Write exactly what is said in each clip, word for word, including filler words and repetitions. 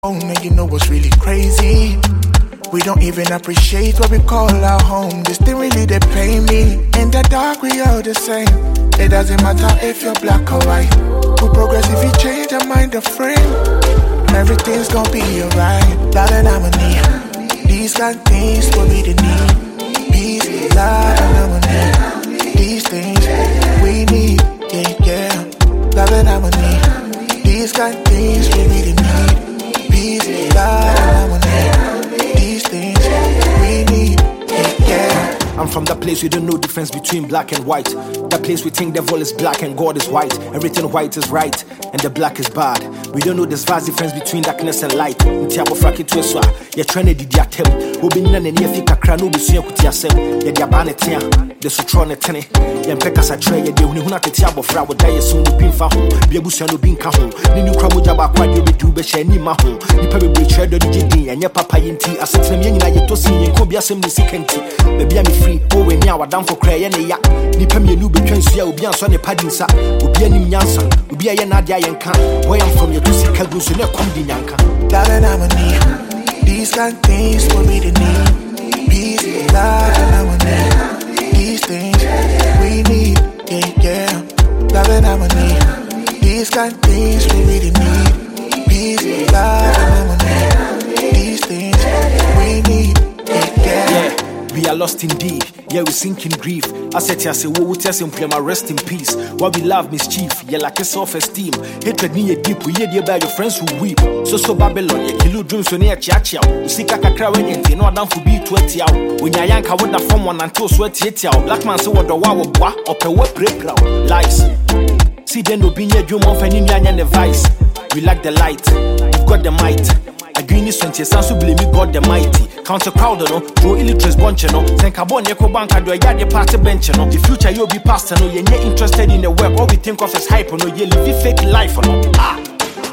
Oh, now you know what's really crazy. We don't even appreciate what we call our home. This thing really they pay me. In the dark we all the same. It doesn't matter if you're black or white. We progress if you change your mind or frame. Everything's gonna be alright. Love and harmony. These kind of things what we the need. Peace, love and harmony. These things we need. Yeah, yeah. Love and harmony. These kind of things we really need. Peace, love and harmony. These things we need. Yeah, yeah. I'm from that place we don't know difference between black and white. That place we think devil is black and God is white. Everything white is right and the black is bad. We don't know this vast difference between darkness and light. Ntiabo fraki to eswa. You're trying to did yatem. Obi nina ne nefi kakra no bisu yakuti asem. Ye dia bane tia. The sutro ne tene. Ye mpeka sa tre ye de huni huna tete abofra wo daye so no bin fa ho. Bi abusu no bin ka ho. Ni ni kra moja ba kwa de du be she ni ma ho. Nipa be be tre do di din anye papa yinti asetrem ye nyina ye to sin ye nko bi asem ni sikenti. Baby am free. Oh we nya wadam for cry ne ya. Nipa me nu betwa nsu obi anso ne padinsa. Obi anim nyansa. Obi aye na dia ye nka. Boy I'm from your to sika go so ne kom di nyanka. Love and harmony. These kind of things what we the need. Peace, love and harmony. These things we need. Yeah, yeah. Love and harmony. These kind of things we really need. Peace, love and harmony. These things we need. Yeah, yeah. Yeah. We are lost indeed, yeah we sink in grief. I said I say wo would tell him my rest in peace. What we love mischief, yeah like a self-esteem. Hatred me a deep, we hear by your friends who weep. So so Babylon, yeah kill dreams when you're chiachia. You see kaka cry when you know down for be twenty out. When you're young, I would not form one until sweat hit out. Black man say what the wow bois or pe what break proud. Lies. See then no be near you more fan in your device. We like the light, we've got the might. A green is twenty sounds to blame me God the mighty. Counter crowd no, throw illiterates bunch no. Then carbon echo bank do a yard party bench no. The future you'll be pastor no, you're interested in the work. All we think of is hype no, you live fake life no. Ah,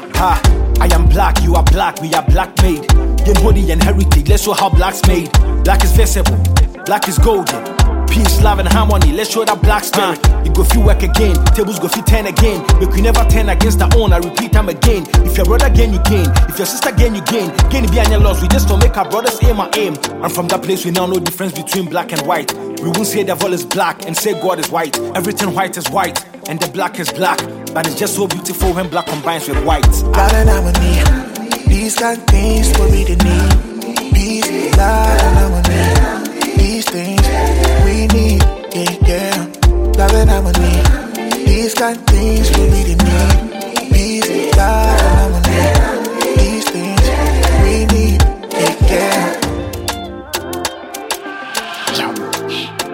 ah, I am black, you are black, we are black made. Game body and heritage, let's show how black's made. Black is visible, black is golden. Peace, love and harmony, let's show that black spirit. Uh, you go feel work again, tables go feel turn again. But we never turn against the own, I repeat them again. If your brother gain, you gain. If your sister gain, you gain. Gain be on your loss, we just don't make our brothers aim our aim. And from that place we now know difference between black and white. We won't say the devil is black and say God is white. Everything white is white and the black is black. But it's just so beautiful when black combines with white. Love and harmony, these kind of things what we the need. Peace, love and harmony, these things we need. Yeah, yeah. Love and harmony, these kind of things we really need. Peace, love and harmony, these things we need. Yeah, yeah.